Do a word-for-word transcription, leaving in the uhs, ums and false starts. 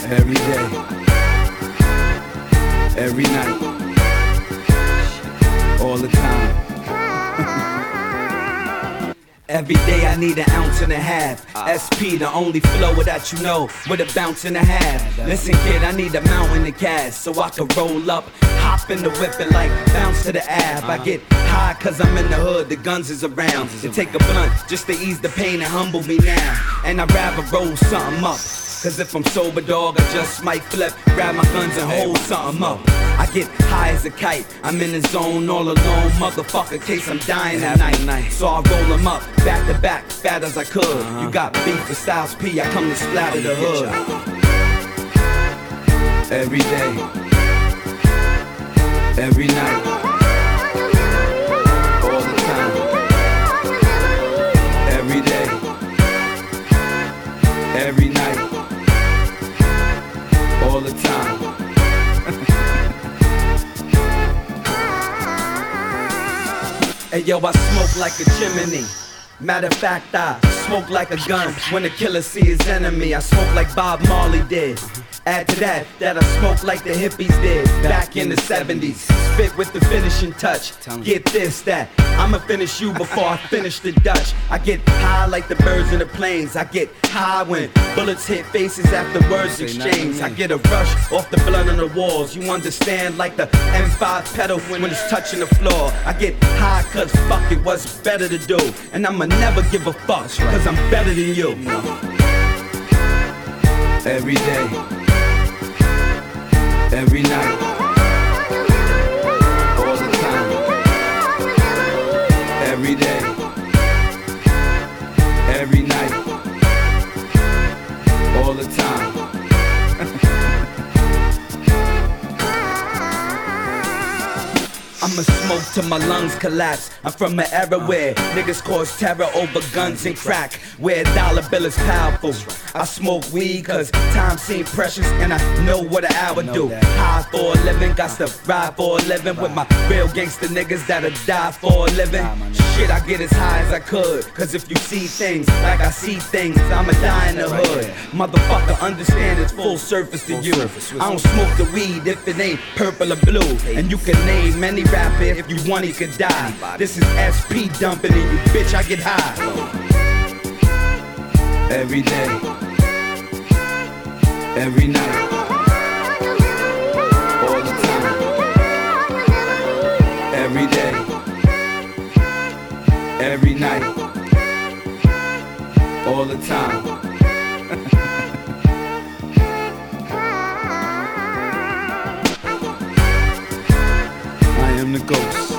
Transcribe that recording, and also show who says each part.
Speaker 1: Every day, every night, all the time. Every day I need an ounce and a half. S P, the only flow that you know, with a bounce and a half. Listen kid, I need a mountain of cash so I can roll up, hop in the whip and like bounce to the ab. I get high cause I'm in the hood, the guns is around. To take a blunt just to ease the pain and humble me now. And I'd rather roll something up, cause if I'm sober dog I just might flip, grab my guns and hold something up. I get high as a kite, I'm in the zone all alone, motherfucker, case I'm dying at night. So I roll them up, back to back, fat as I could. You got beef with Styles P, I come to splatter the hood. Every day, every night, all the time. Every day, every night, all the time. Hey yo, I smoke like a chimney. Matter of fact, I smoke like a gun when the killer see his enemy. I smoke like Bob Marley did. Add to that, that I smoke like the hippies did back in the seventies. Spit with the finishing touch. Get this, that I'ma finish you before I finish the Dutch. I get high like the birds in the planes. I get high when bullets hit faces after words exchange. I get a rush off the blood on the walls. You understand, like the M five pedal when it's touching the floor. I get high cause fuck it, what's better to do. And I'ma never give a fuck cause I'm better than you. Every day, every night, all the time. Every day, every night, all the time. I'ma smoke till my lungs collapse. I'm from an era where niggas cause terror over guns and crack, where a dollar bill is powerful. I smoke weed cause time seems precious and I know what an hour do. High for a living, got to ride for a living with my real gangster niggas that'll die for a living. Shit, I get as high as I could, cause if you see things like I see things, I'ma die in the hood. Motherfucker, understand it's full surface to you. I don't smoke the weed if it ain't purple or blue. And you can name any rapper if you want he could die. This is S P dumping in you, bitch, I get high. Every day, every night, all the time. Every day, every night, all the time. I am the ghost.